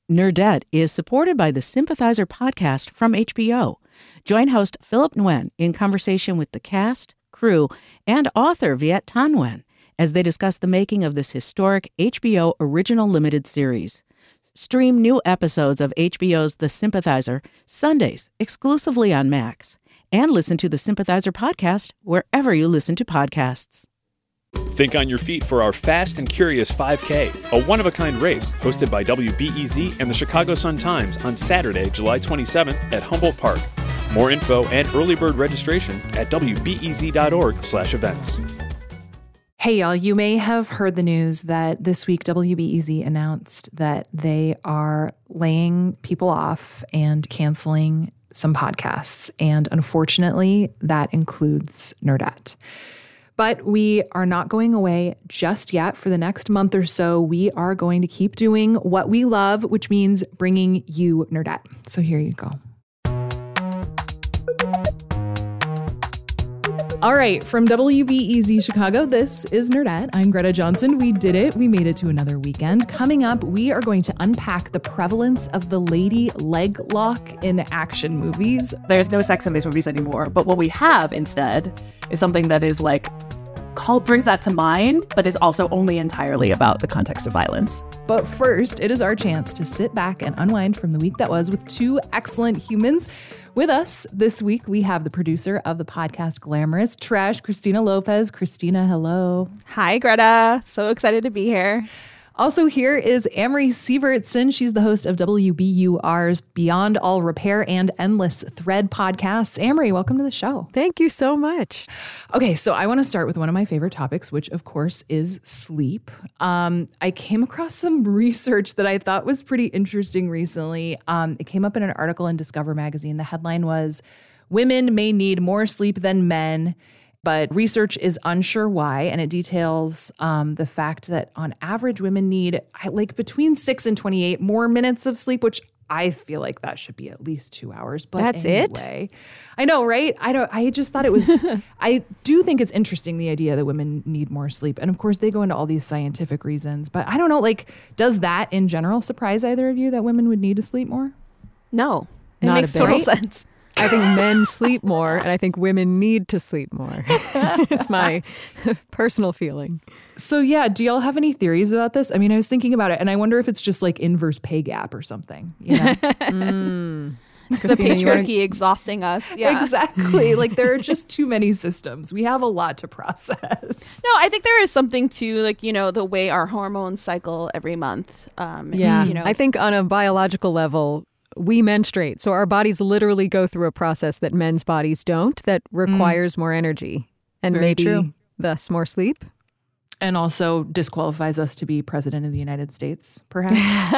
Nerdette is supported by the Sympathizer podcast from HBO. Join host Philip Nguyen in conversation with the cast, crew, and author Viet Thanh Nguyen as they discuss the making of this historic HBO original limited series. Stream new episodes of HBO's The Sympathizer Sundays exclusively on Max, and listen to the Sympathizer podcast wherever you listen to podcasts. Think on your feet for our Fast and Curious 5K, a one-of-a-kind race hosted by WBEZ and the Chicago Sun-Times on Saturday, July 27th at Humboldt Park. More info and early bird registration at wbez.org/events. Hey, y'all, you may have heard the news that this week WBEZ announced that they are laying people off and canceling some podcasts. And unfortunately, that includes Nerdette. But we are not going away just yet. For the next month or so, we are going to keep doing what we love, which means bringing you Nerdette. So here you go. All right, from WBEZ Chicago, this is Nerdette. I'm Greta Johnson. We did it. We made it to another weekend. Coming up, we are going to unpack the prevalence of the lady leg lock in action movies. There's no sex in these movies anymore, but what we have instead is something that is like brings that to mind, but is also only entirely about the context of violence. But first, it is our chance to sit back and unwind from the week that was with two excellent humans. With us this week, we have the producer of the podcast Glamorous Trash, Christina Lopez. Christina, hello. Hi, Greta. So excited to be here. Also here is Amory Sievertson. She's the host of WBUR's Beyond All Repair and Endless Thread podcasts. Amory, welcome to the show. Thank you so much. Okay, so I want to start with one of my favorite topics, which of course is sleep. I came across some research that I thought was pretty interesting recently. It came up in an article in Discover magazine. The headline was, "Women may need more sleep than men, but research is unsure why," and it details the fact that on average, women need between 6 and 28 more minutes of sleep, which I feel like that should be at least 2 hours. But that's anyway, I know, right? I just thought it was. I do think it's interesting, the idea that women need more sleep, and of course they go into all these scientific reasons. But I don't know, does that in general surprise either of you that women would need to sleep more? No, it Not makes total sense. I think men sleep more, and I think women need to sleep more. It's my personal feeling. So yeah, do y'all have any theories about this? I mean, I was thinking about it, and I wonder if it's just like inverse pay gap or something. You know? The patriarchy exhausting us. Yeah, exactly. There are just too many systems. We have a lot to process. No, I think there is something to the way our hormones cycle every month. I think on a biological level, we menstruate. So our bodies literally go through a process that men's bodies don't, that requires more energy and maybe thus more sleep. And also disqualifies us to be president of the United States, perhaps.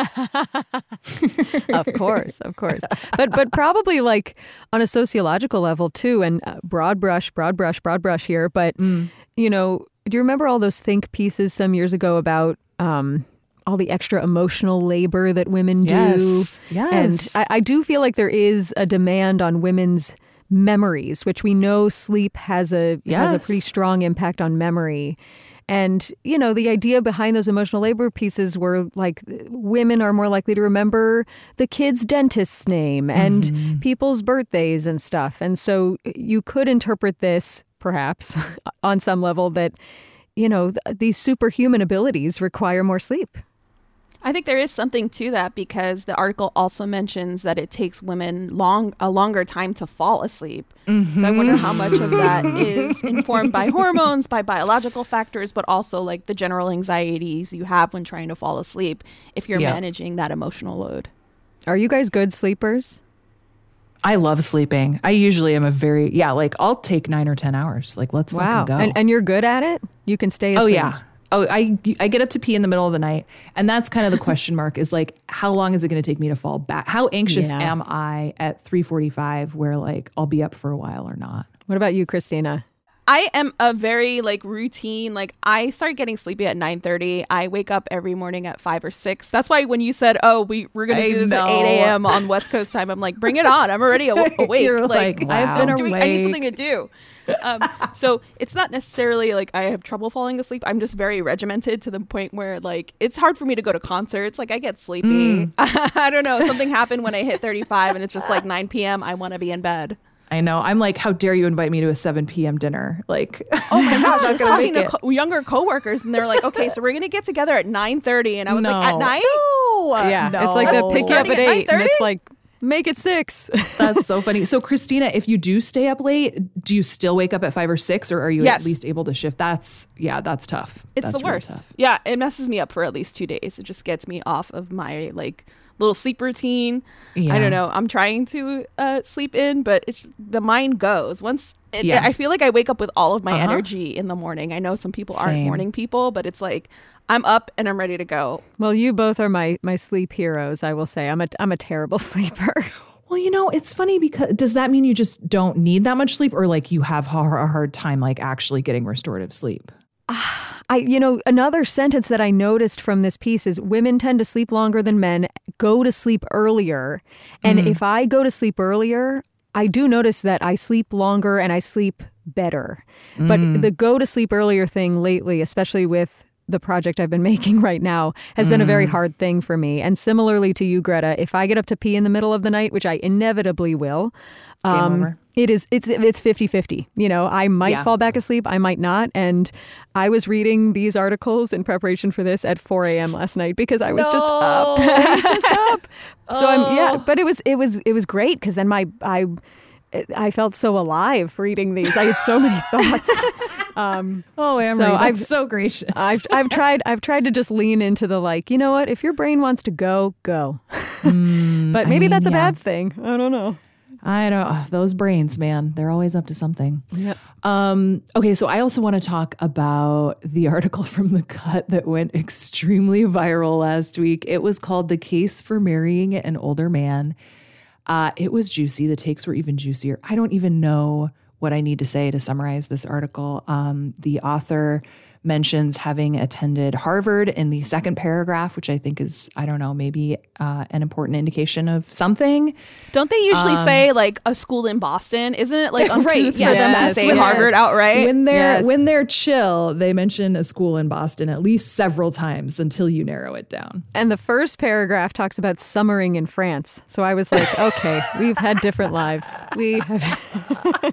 Of course. But probably on a sociological level too, and broad brush here. But, do you remember all those think pieces some years ago about all the extra emotional labor that women do? Yes. And I do feel like there is a demand on women's memories, which we know sleep has a pretty strong impact on memory. And, the idea behind those emotional labor pieces were women are more likely to remember the kid's dentist's name and people's birthdays and stuff. And so you could interpret this, perhaps, on some level that, these superhuman abilities require more sleep. I think there is something to that, because the article also mentions that it takes women a longer time to fall asleep. So I wonder how much of that is informed by hormones, by biological factors, but also the general anxieties you have when trying to fall asleep if you're managing that emotional load. Are you guys good sleepers? I love sleeping. I usually am I'll take 9 or 10 hours. Let's fucking go. And you're good at it? You can stay asleep? Oh, yeah. Oh, I get up to pee in the middle of the night. And that's kind of the question mark is how long is it going to take me to fall back? How anxious am I at 3:45 where I'll be up for a while or not? What about you, Christina? I am a very like routine. Like I start getting sleepy at 9:30. I wake up every morning at 5 or 6. That's why when you said, "Oh, we're gonna do this at 8 a.m. on West Coast time," I'm like, "Bring it on! I'm already awake." You're like, wow. I've been awake. I need something to do. So it's not necessarily like I have trouble falling asleep. I'm just very regimented to the point where like it's hard for me to go to concerts. Like I get sleepy. I don't know. Something happened when I hit 35, and it's just like 9 p.m. I want to be in bed. I know. I'm like, how dare you invite me to a 7 p.m. dinner? Like, oh my gosh, I was talking to younger coworkers, and they're like, okay, so we're gonna get together at 9:30, and I was like, at night? Yeah, no. It's like they pick you up at 8, and it's like, make it 6. That's so funny. So, Christina, if you do stay up late, do you still wake up at 5 or 6, or are you at least able to shift? That's tough. It's the worst. Really yeah, it messes me up for at least 2 days. It just gets me off of my like little sleep routine. Yeah. I don't know. I'm trying to sleep in, but it's the mind goes. I feel like I wake up with all of my energy in the morning. I know some people aren't morning people, but it's like I'm up and I'm ready to go. Well, you both are my sleep heroes, I will say. I'm a terrible sleeper. Well, you know, it's funny because does that mean you just don't need that much sleep, or like you have a hard time like actually getting restorative sleep? Another sentence that I noticed from this piece is women tend to sleep longer than men, go to sleep earlier. And if I go to sleep earlier, I do notice that I sleep longer and I sleep better. But the go to sleep earlier thing lately, especially with the project I've been making right now, has been a very hard thing for me. And similarly to you, Greta, if I get up to pee in the middle of the night, which I inevitably will, it's 50-50. You know, I might fall back asleep, I might not. And I was reading these articles in preparation for this at 4 a.m. last night because I was just up. I was just up. So but it was great because then I felt so alive reading these. I had so many thoughts. Amory, that's so gracious. I've tried to just lean into the like, you know what? If your brain wants to go. But maybe that's a bad thing. I don't know. I don't. Those brains, man, they're always up to something. Yep. Okay, so I also want to talk about the article from The Cut that went extremely viral last week. It was called "The Case for Marrying an Older Man." It was juicy. The takes were even juicier. I don't even know what I need to say to summarize this article. The author mentions having attended Harvard in the second paragraph, which I think is, I don't know, maybe an important indication of something. Don't they usually say like a school in Boston? Isn't it like right? For them to say Harvard outright? When they're chill, they mention a school in Boston at least several times until you narrow it down. And the first paragraph talks about summering in France. So I was like, okay, we've had different lives. We have.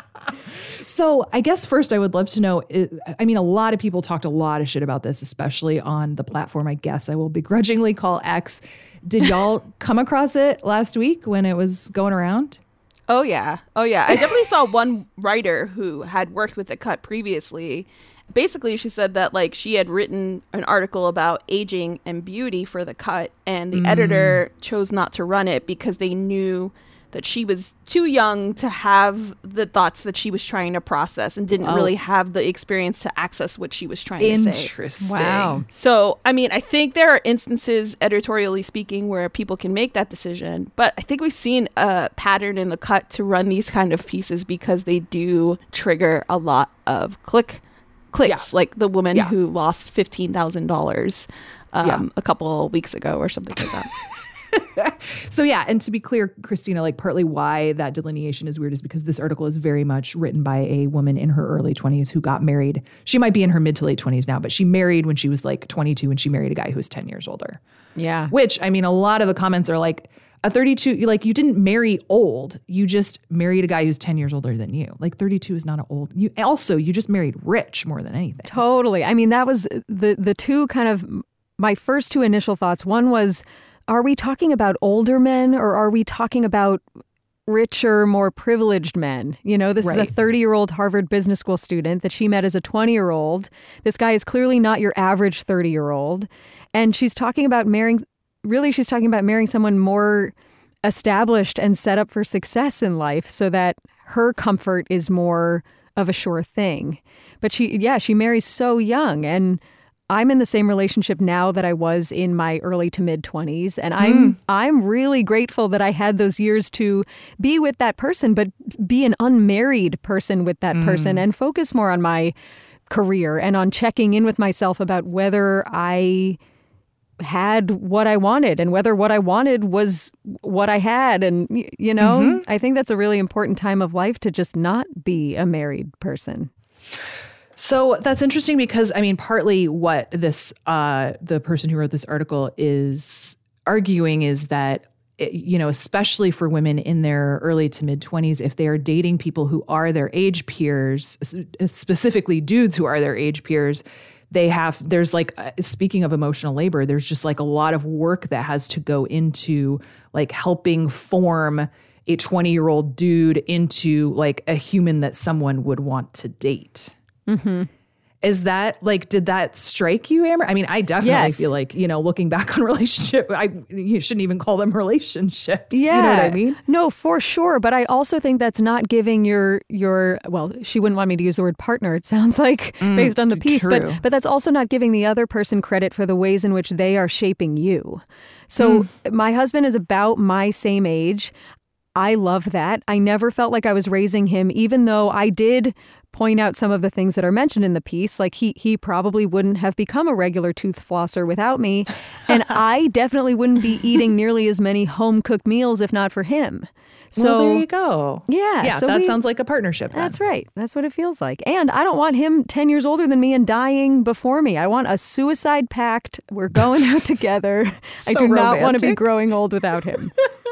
So I guess first I would love to know, a lot of people talked a lot of shit about this, especially on the platform I guess I will begrudgingly call X. Did y'all come across it last week when it was going around? Oh, yeah. I definitely saw one writer who had worked with The Cut previously. Basically, she said that like she had written an article about aging and beauty for The Cut, and the editor chose not to run it because they knew that she was too young to have the thoughts that she was trying to process and didn't really have the experience to access what she was trying to say. Interesting. Wow. So, I mean, I think there are instances, editorially speaking, where people can make that decision. But I think we've seen a pattern in The Cut to run these kind of pieces because they do trigger a lot of clicks, like the woman who lost $15,000 a couple weeks ago or something like that. So and to be clear, Christina, like partly why that delineation is weird is because this article is very much written by a woman in her early 20s who got married. She might be in her mid to late 20s now, but she married when she was like 22 and she married a guy who was 10 years older. Yeah. Which, I mean, a lot of the comments are like, a 32, like you didn't marry old. You just married a guy who's 10 years older than you. Like 32 is not an old. You just married rich more than anything. Totally. I mean, that was the two kind of my first two initial thoughts. One was, are we talking about older men or are we talking about richer, more privileged men? You know, this is a 30-year-old Harvard Business School student that she met as a 20-year-old. This guy is clearly not your average 30-year-old. And she's talking about marrying someone more established and set up for success in life so that her comfort is more of a sure thing. But she marries so young. And I'm in the same relationship now that I was in my early to mid 20s. And I'm really grateful that I had those years to be with that person, but be an unmarried person with that person and focus more on my career and on checking in with myself about whether I had what I wanted and whether what I wanted was what I had. And, you know, I think that's a really important time of life to just not be a married person. So that's interesting because, I mean, partly what this, the person who wrote this article is arguing is that, you know, especially for women in their early to mid 20s, if they are dating people who are their age peers, specifically dudes who are their age peers, there's like, speaking of emotional labor, there's just like a lot of work that has to go into like helping form a 20-year-old dude into like a human that someone would want to date. Is that like, did that strike you, Amber? I mean, I definitely feel like, you know, looking back on you shouldn't even call them relationships. Yeah. You know what I mean? No, for sure. But I also think that's not giving your well, she wouldn't want me to use the word partner, it sounds like, based on the piece. True. But that's also not giving the other person credit for the ways in which they are shaping you. So my husband is about my same age. I love that. I never felt like I was raising him, even though I did point out some of the things that are mentioned in the piece. Like he probably wouldn't have become a regular tooth flosser without me. And I definitely wouldn't be eating nearly as many home-cooked meals if not for him. So well, there you go. Yeah. Yeah, so that sounds like a partnership then. That's right. That's what it feels like. And I don't want him 10 years older than me and dying before me. I want a suicide pact. We're going out together. So I do not want to be romantic. growing old without him.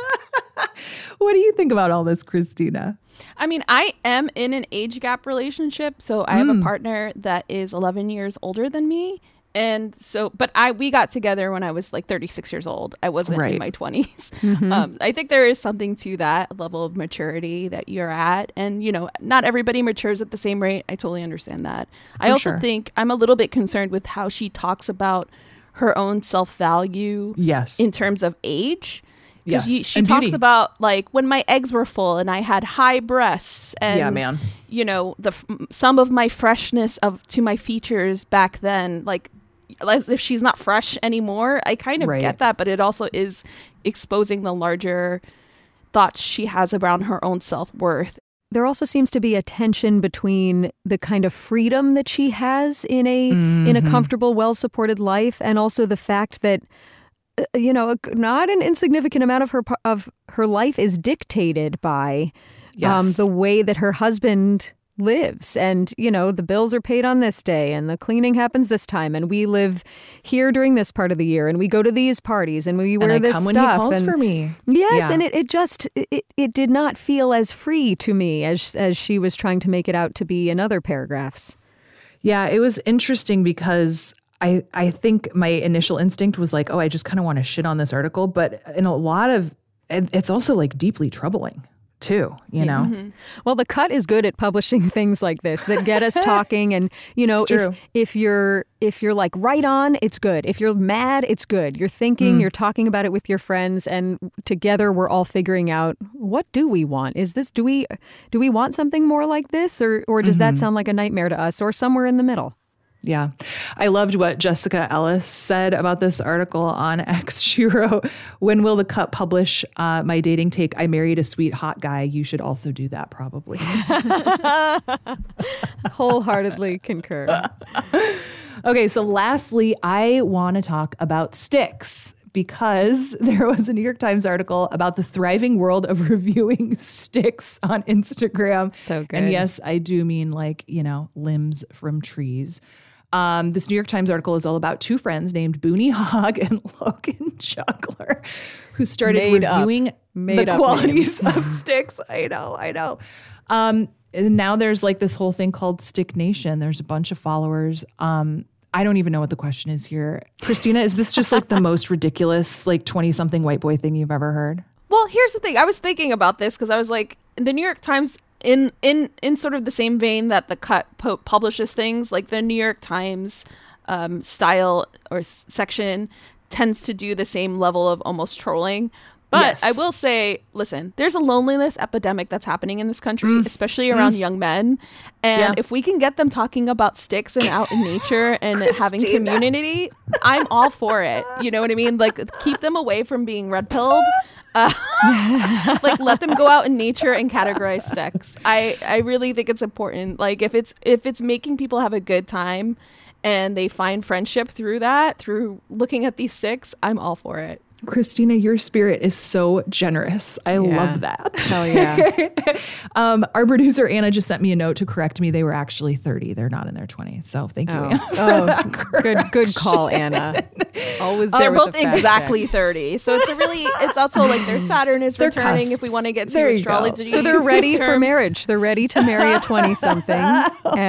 What do you think about all this, Christina? I mean, I am in an age gap relationship. So I have a partner that is 11 years older than me. And so, but we got together when I was like 36 years old. I wasn't in my 20s. I think there is something to that level of maturity that you're at. And, you know, not everybody matures at the same rate. I totally understand that. I also think I'm a little bit concerned with how she talks about her own self-value in terms of age. Because she talks about like when my eggs were full and I had high breasts and you know, some of my freshness to my features back then, like as if she's not fresh anymore. I kind of get that, but it also is exposing the larger thoughts she has around her own self-worth. There also seems to be a tension between the kind of freedom that she has in a comfortable, well-supported life, and also the fact that you know, not an insignificant amount of her life is dictated by the way that her husband lives. And, you know, the bills are paid on this day and the cleaning happens this time. And we live here during this part of the year and we go to these parties and we wear this stuff. And I come when he calls for me. Yes. And it did not feel as free to me as she was trying to make it out to be in other paragraphs. Yeah, it was interesting because I think my initial instinct was like, oh, I just kind of want to shit on this article. But in a lot of, it's also like deeply troubling too, you know? Well, The Cut is good at publishing things like this that get us talking. And, you know, if you're like right on, it's good. If you're mad, it's good. You're thinking, you're talking about it with your friends, and together we're all figuring out, what do we want? Do we want something more like this? Or does that sound like a nightmare to us, or somewhere in the middle? Yeah. I loved what Jessica Ellis said about this article on X. She wrote, "When will The Cut publish my dating take? I married a sweet hot guy. You should also do that, probably." Wholeheartedly concur. Okay, so lastly, I want to talk about sticks, because there was a New York Times article about the thriving world of reviewing sticks on Instagram. So good. And yes, I do mean like, you know, limbs from trees. This New York Times article is all about two friends named Booney Hogg and Logan Juggler, who started reviewing the qualities of sticks. I know. And now there's like this whole thing called Stick Nation. There's a bunch of followers. I don't even know what the question is here. Christina, is this just like the most ridiculous, like 20-something white boy thing you've ever heard? Well, here's the thing. I was thinking about this because I was like, the New York Times, in sort of the same vein that The Cut publishes things, like the New York Times style or section tends to do the same level of almost trolling. But I will say, listen, there's a loneliness epidemic that's happening in this country, especially around young men. And if we can get them talking about sticks and out in nature and having community, I'm all for it. You know what I mean? Like, keep them away from being red pilled. Like, let them go out in nature and categorize sticks. I really think it's important. Like, if it's making people have a good time and they find friendship through that, through looking at these sticks, I'm all for it. Christina, your spirit is so generous. I love that. Hell yeah. Our producer, Anna, just sent me a note to correct me. They were actually 30. They're not in their 20s. So thank you, Anna, for that good call, Anna. Always there. They're with both the fact exactly check. 30. So it's also like their Saturn is returning cusps. if we want to get to There you astrology. So they're ready for terms. marriage. They're ready to marry a 20-something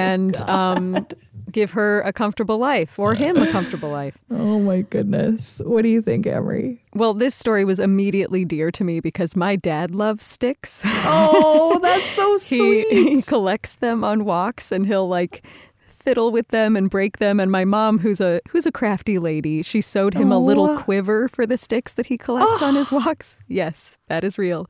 and give her a comfortable life, or him a comfortable life. Oh my goodness. What do you think, Emery? Well, this story was immediately dear to me because my dad loves sticks. Oh, that's so sweet. He collects them on walks, and he'll like fiddle with them and break them. And my mom, who's a crafty lady, she sewed him a little quiver for the sticks that he collects on his walks. Yes, that is real.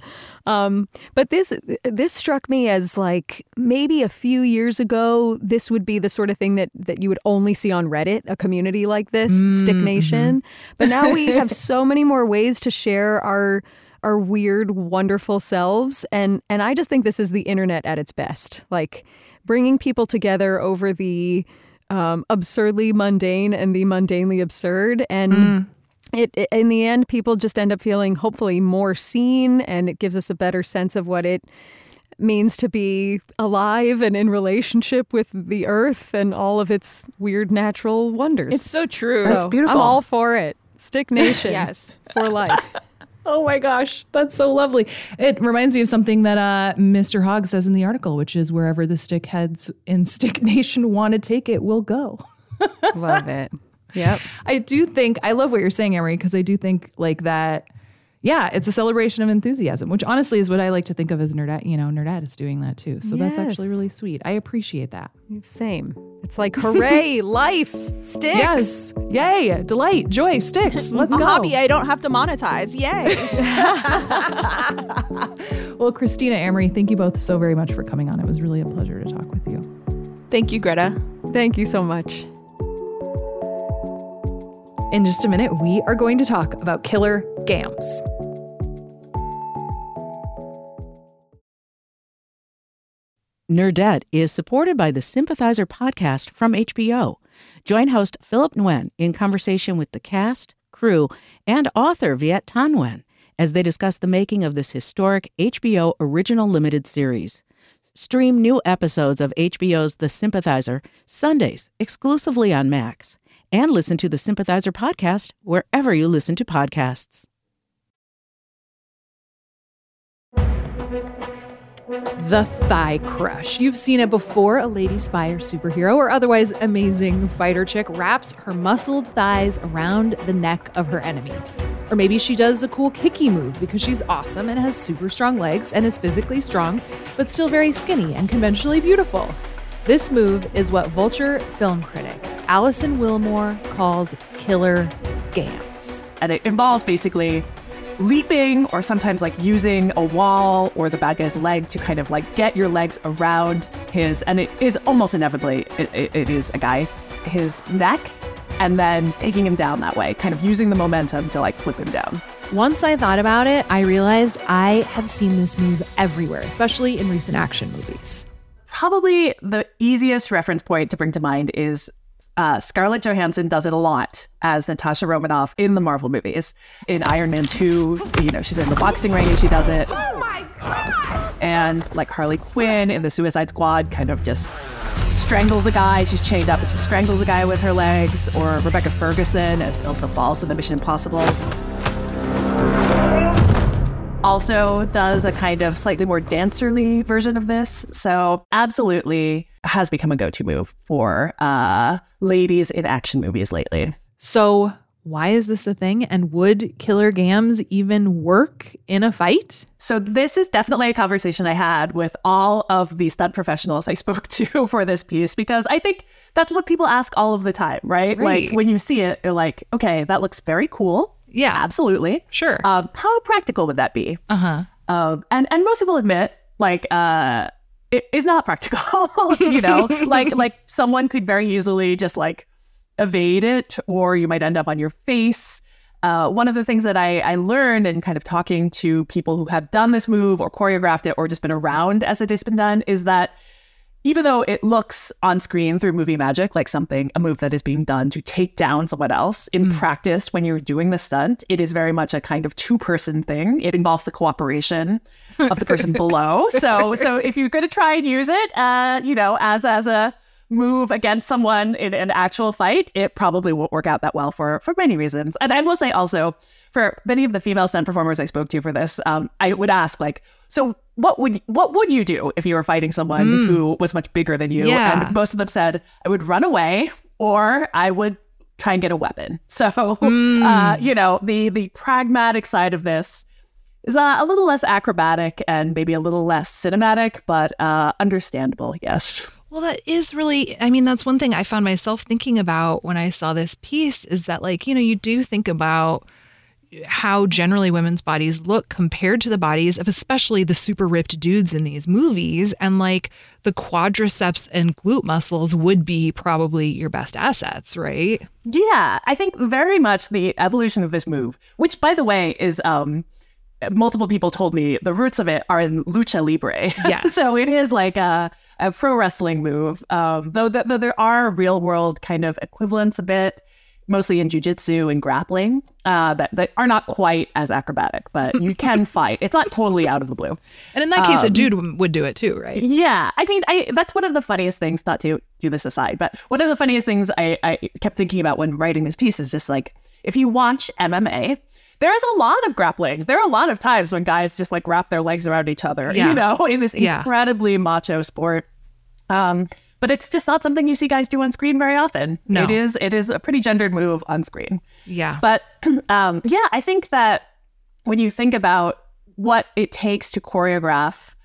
But this struck me as like maybe a few years ago, this would be the sort of thing that you would only see on Reddit, a community like this, Stick Nation. But now we have so many more ways to share our weird, wonderful selves. And I just think this is the internet at its best. Like, bringing people together over the absurdly mundane and the mundanely absurd. And it in the end, people just end up feeling hopefully more seen, and it gives us a better sense of what it means to be alive and in relationship with the earth and all of its weird natural wonders. It's so true. That's beautiful. I'm all for it. Stick Nation. Yes. For life. Oh my gosh, that's so lovely. It reminds me of something that Mr. Hogg says in the article, which is wherever the stick heads in Stick Nation want to take it, we'll go. Love it. Yep. I love what you're saying, Emery, because I do think like that, yeah, it's a celebration of enthusiasm, which honestly is what I like to think of as Nerdette. You know, Nerdette is doing that too. So that's actually really sweet. I appreciate that. Same. It's like, hooray, life, sticks. Yes. Yay. Delight, joy, sticks. Let's A go. hobby I don't have to monetize. Yay. Well, Christina, Emery, thank you both so very much for coming on. It was really a pleasure to talk with you. Thank you, Greta. Thank you so much. In just a minute, we are going to talk about killer gams. Nerdette is supported by the Sympathizer podcast from HBO. Join host Philip Nguyen in conversation with the cast, crew, and author Viet Thanh Nguyen as they discuss the making of this historic HBO original limited series. Stream new episodes of HBO's The Sympathizer Sundays exclusively on Max, and listen to the Sympathizer podcast wherever you listen to podcasts. The thigh crush. You've seen it before. A lady spy or superhero or otherwise amazing fighter chick wraps her muscled thighs around the neck of her enemy. Or maybe she does a cool kicky move because she's awesome and has super strong legs and is physically strong, but still very skinny and conventionally beautiful. This move is what Vulture film critic Alison Willmore calls killer gams. And it involves basically leaping or sometimes like using a wall or the bad guy's leg to kind of like get your legs around his, and it is almost inevitably, it is a guy, his neck, and then taking him down that way, kind of using the momentum to like flip him down. Once I thought about it, I realized I have seen this move everywhere, especially in recent action movies. Probably the easiest reference point to bring to mind is Scarlett Johansson does it a lot as Natasha Romanoff in the Marvel movies. In Iron Man 2, she's in the boxing ring and she does it. Oh my God! And like Harley Quinn in the Suicide Squad kind of just strangles a guy. She's chained up and she strangles a guy with her legs. Or Rebecca Ferguson as Ilsa Falls in the Mission Impossible. Also does a kind of slightly more dancerly version of this. So absolutely has become a go-to move for ladies in action movies lately. So why is this a thing? And would killer gams even work in a fight? So this is definitely a conversation I had with all of the stunt professionals I spoke to for this piece, because I think that's what people ask all of the time, right? Like when you see it, you're like, okay, that looks very cool. Yeah. Absolutely. Sure. How practical would that be? And most people admit, like, it is not practical, you know, like someone could very easily just like evade it, or you might end up on your face. One of the things that I learned in kind of talking to people who have done this move or choreographed it or just been around as it has been done is that even though it looks on screen through movie magic like a move that is being done to take down someone else, in practice, when you're doing the stunt, it is very much a kind of two-person thing. It involves the cooperation of the person below. So if you're going to try and use it, you know, as a move against someone in an actual fight, it probably won't work out that well for many reasons. And I will say also, for many of the female stunt performers I spoke to for this, I would ask, like, so what would you do if you were fighting someone who was much bigger than you? Yeah. And most of them said, I would run away or I would try and get a weapon. So, you know, the pragmatic side of this is a little less acrobatic and maybe a little less cinematic, but understandable, yes. Well, that is really, I mean, that's one thing I found myself thinking about when I saw this piece is that, like, you know, you do think about how generally women's bodies look compared to the bodies of especially the super ripped dudes in these movies. And like the quadriceps and glute muscles would be probably your best assets, right? Yeah, I think very much the evolution of this move, which, by the way, is multiple people told me the roots of it are in lucha libre. Yes. So it is like a pro wrestling move, though there are real world kind of equivalents a bit, mostly in jiu-jitsu and grappling, that are not quite as acrobatic, but you can fight. It's not totally out of the blue. And in that case, a dude would do it too, right? Yeah. I mean, that's one of the funniest things, not to do this aside, but one of the funniest things I kept thinking about when writing this piece is just like, if you watch MMA, there is a lot of grappling. There are a lot of times when guys just like wrap their legs around each other, you know, in this incredibly macho sport. But it's just not something you see guys do on screen very often. No. It is a pretty gendered move on screen. Yeah. But yeah, I think that when you think about what it takes to choreograph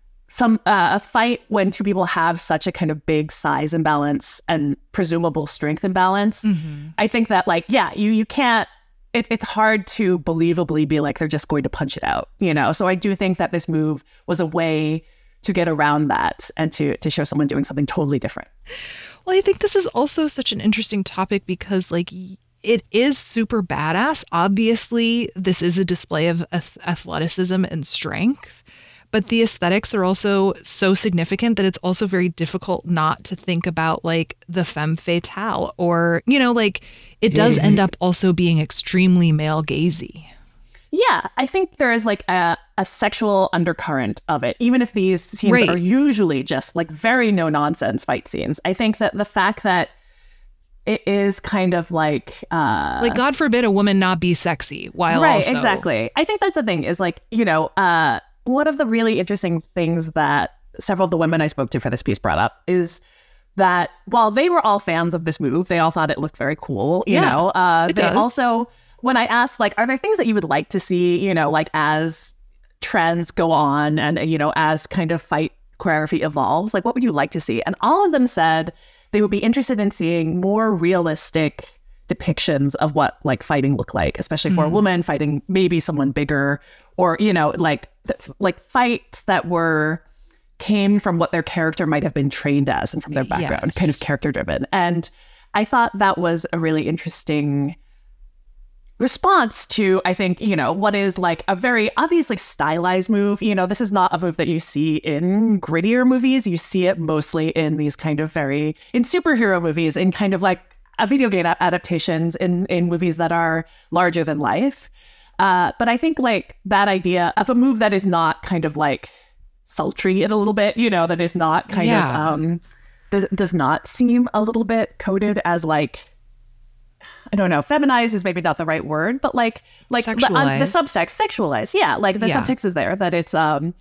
a fight when two people have such a kind of big size imbalance and presumable strength imbalance, I think that, like, yeah, you can't, it's hard to believably be like, they're just going to punch it out, you know? So I do think that this move was a way to get around that and to show someone doing something totally different. Well, I think this is also such an interesting topic because, like, it is super badass. Obviously, this is a display of athleticism and strength, but the aesthetics are also so significant that it's also very difficult not to think about, like, the femme fatale or, you know, like, it does end up also being extremely male gazy. Yeah, I think there is like a sexual undercurrent of it, even if these scenes are usually just like very no nonsense fight scenes. I think that the fact that it is kind of like God forbid a woman not be sexy while right, also... exactly. I think that's the thing is, like, you know, one of the really interesting things that several of the women I spoke to for this piece brought up is that while they were all fans of this move, they all thought it looked very cool. You know, they also, when I asked, like, are there things that you would like to see, you know, like as trends go on and, you know, as kind of fight choreography evolves, like, what would you like to see? And all of them said they would be interested in seeing more realistic depictions of what, like, fighting looked like, especially for a woman fighting maybe someone bigger, or, you know, like fights that came from what their character might have been trained as and from their background, kind of character driven. And I thought that was a really interesting response to, I think, you know, what is like a very obviously stylized move. You know, this is not a move that you see in grittier movies. You see it mostly in these kind of in superhero movies, in kind of like a video game adaptations, in movies that are larger than life. But I think like that idea of a move that is not kind of like sultry in a little bit, you know, that is not kind of does not seem a little bit coded as like, I don't know, feminized is maybe not the right word, but like the subtext, sexualized. Yeah, like the subtext is there, that it's and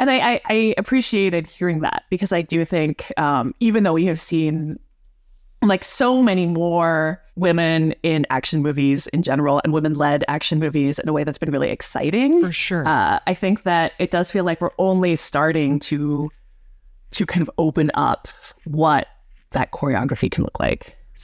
I appreciated hearing that, because I do think even though we have seen like so many more women in action movies in general and women-led action movies in a way that's been really exciting. For sure. I think that it does feel like we're only starting to kind of open up what that choreography can look like.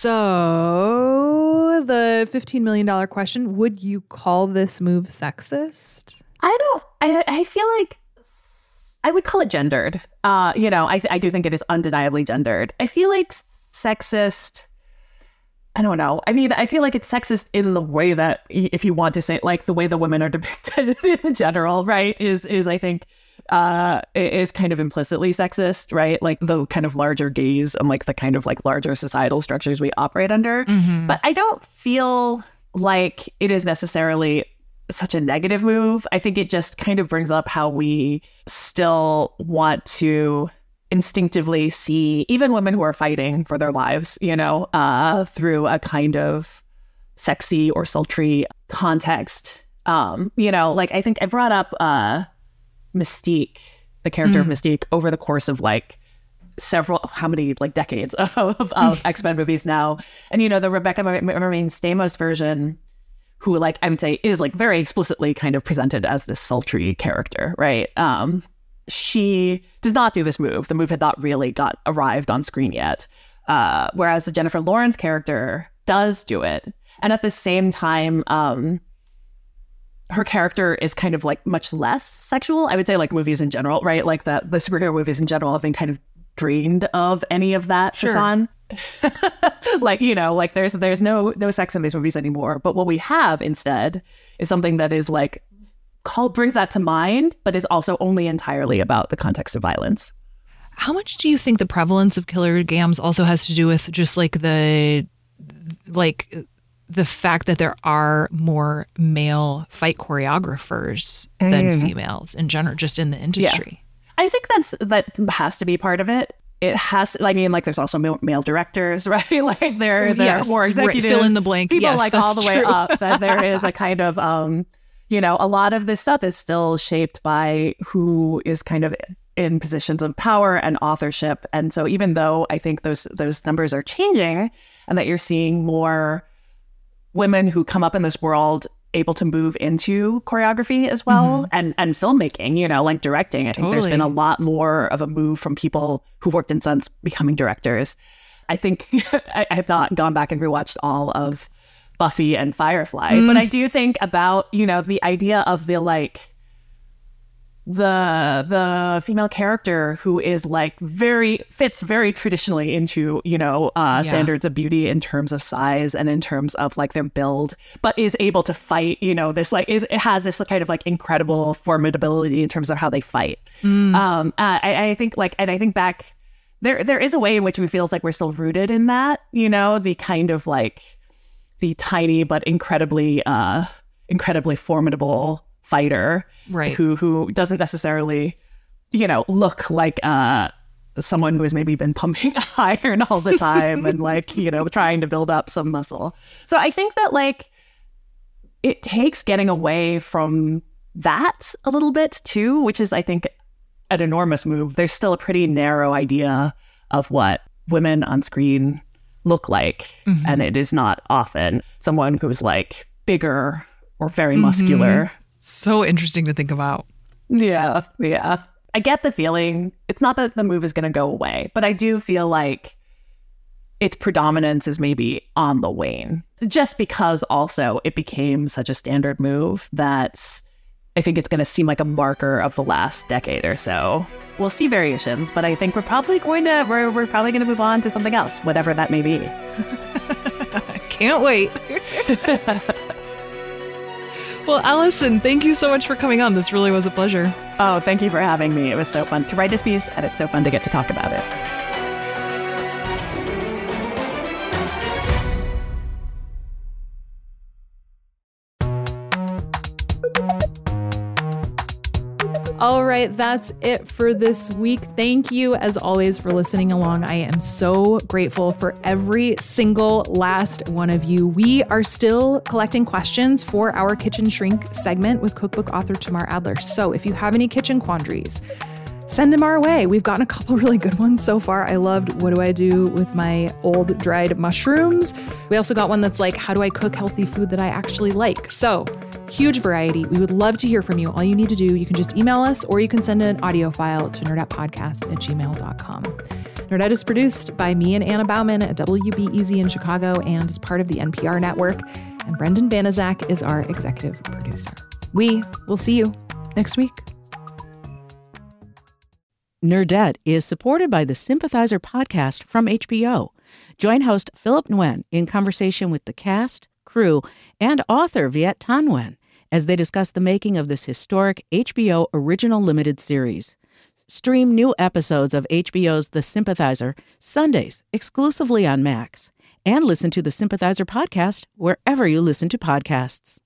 So the $15 million question, would you call this move sexist? I feel like I would call it gendered. I do think it is undeniably gendered. I feel like sexist, I don't know. I mean, I feel like it's sexist in the way that, if you want to say, like, the way the women are depicted in general, right, is I think, is kind of implicitly sexist, right? Like the kind of larger gaze and like the kind of like larger societal structures we operate under. Mm-hmm. But I don't feel like it is necessarily such a negative move. I think it just kind of brings up how we still want to instinctively see even women who are fighting for their lives, through a kind of sexy or sultry context. Like I think I brought up Mystique, the character of Mystique, over the course of like decades of X-Men movies now. And, the Rebecca Marine Stamos version, who like I would say is like very explicitly kind of presented as this sultry character, right? She did not do this move. The move had not really arrived on screen yet. Whereas the Jennifer Lawrence character does do it. And at the same time, her character is kind of like much less sexual. I would say like movies in general, right? Like the superhero movies in general have been kind of drained of any of that facade. Like, like there's no sex in these movies anymore. But what we have instead is something that is like brings that to mind, but is also only entirely about the context of violence. How much do you think the prevalence of killer gams also has to do with just like the fact that there are more male fight choreographers than females in general, just in the industry? Yeah. I think that has to be part of it. It has, I mean, like there's also male directors, right? Like there are more executives. Fill in the blank. People yes, like all the true. way up. That there is a kind of, a lot of this stuff is still shaped by who is kind of in positions of power and authorship. And so even though I think those numbers are changing and that you're seeing more women who come up in this world able to move into choreography as well, and filmmaking, like directing. I think there's been a lot more of a move from people who worked in stunts becoming directors. I think I have not gone back and rewatched all of Buffy and Firefly, but I do think about, the idea of the female character who is like fits very traditionally into standards of beauty in terms of size and in terms of like their build, but is able to fight, this like it has this kind of like incredible formidability in terms of how they fight. I think like, and I think back there is a way in which we feels like we're still rooted in that, the kind of like the tiny but incredibly formidable fighter, right? Who doesn't necessarily, look like someone who has maybe been pumping iron all the time and like, trying to build up some muscle. So I think that like it takes getting away from that a little bit too, which is I think an enormous move. There's still a pretty narrow idea of what women on screen look like, and it is not often someone who's like bigger or very muscular. So interesting to think about. Yeah. I get the feeling, it's not that the move is going to go away, but I do feel like its predominance is maybe on the wane. Just because also it became such a standard move that I think it's going to seem like a marker of the last decade or so. We'll see variations, but I think we're probably going to move on to something else, whatever that may be. Can't wait. Well, Allison, thank you so much for coming on. This really was a pleasure. Oh, thank you for having me. It was so fun to write this piece, and it's so fun to get to talk about it. All right, that's it for this week. Thank you, as always, for listening along. I am so grateful for every single last one of you. We are still collecting questions for our Kitchen Shrink segment with cookbook author Tamar Adler. So if you have any kitchen quandaries, send them our way. We've gotten a couple really good ones so far. I loved, what do I do with my old dried mushrooms? We also got one that's like, how do I cook healthy food that I actually like? So Huge variety. We would love to hear from you. All you need to do, you can just email us or you can send an audio file to nerdettepodcast@gmail.com. Nerdette is produced by me and Anna Bauman at WBEZ in Chicago and is part of the NPR network. And Brendan Banaszak is our executive producer. We will see you next week. Nerdette is supported by the Sympathizer podcast from HBO. Join host Philip Nguyen in conversation with the cast, crew, and author Viet Thanh Nguyen as they discuss the making of this historic HBO original limited series. Stream new episodes of HBO's The Sympathizer Sundays exclusively on Max, and listen to the Sympathizer podcast wherever you listen to podcasts.